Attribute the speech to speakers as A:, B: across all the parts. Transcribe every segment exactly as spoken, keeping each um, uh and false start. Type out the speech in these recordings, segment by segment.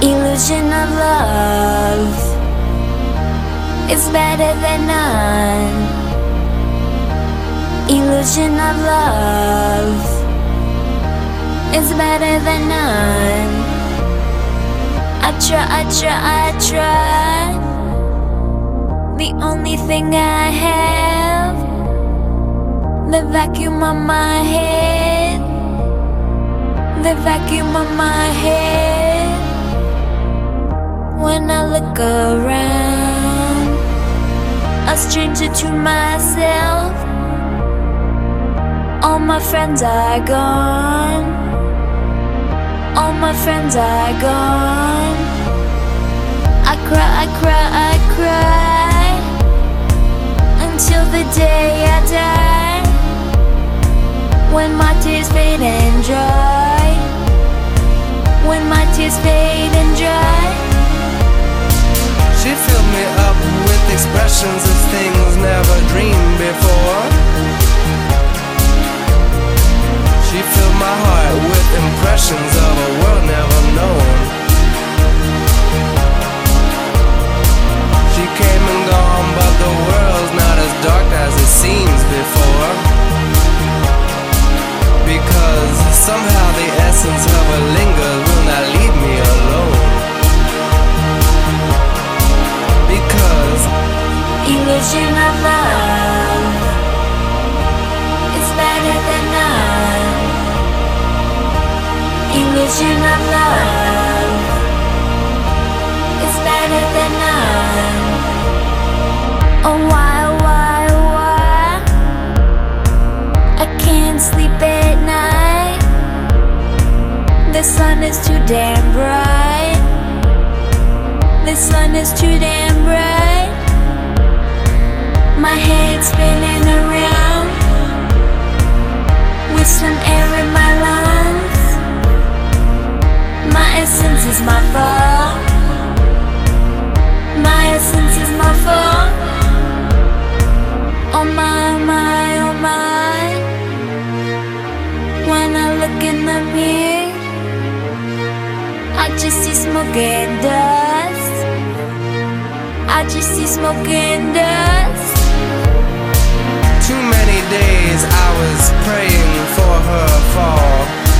A: Illusion of love is better than none. Illusion of love is better than none. I try, I try, I try. The only thing I have, the vacuum on my head, the vacuum on my head. When I look around, a stranger to myself. All my friends are gone. All my friends are gone. I cry, I cry, I cry until the day I die. When my tears fade and dry. When my tears fade and dry.
B: She filled me up with expressions of things never dreamed before. She filled my heart with impressions of a world never known. She came and gone, but the world's not as dark as it seems before. Because somehow the essence of her lingers will not leave me alone. Because
A: illusion of love is better than none. Illusion of love is better than none. Oh why, why, why I can't sleep at night. The sun is too damn bright. The sun is too damn bright. My head's spinning around with some air in my lungs. My essence is my fault. My essence is my fault. Oh my, my, oh my. When I look in the mirror, I just see smoke and dust. I just see smoke and dust.
B: too many days I was praying for her fall.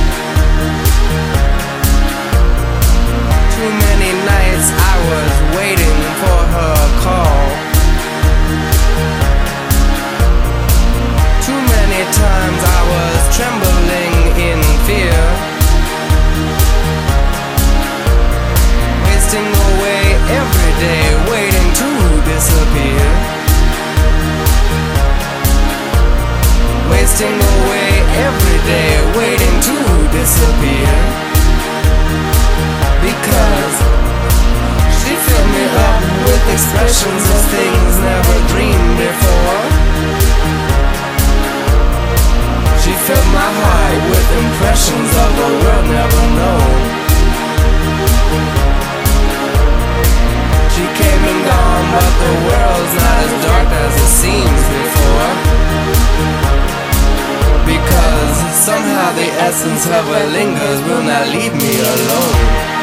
B: Too many nights I was waiting for her call. Too many times I was trembling in fear, wasting away every day waiting to disappear. Wasting away every day waiting to disappear. Because she filled me up with expressions of things never dreamed before. She filled my heart with impressions of a world never known. She came and gone, but the world's not as dark as it seems before. Because somehow the essence of her lingers will not leave me alone.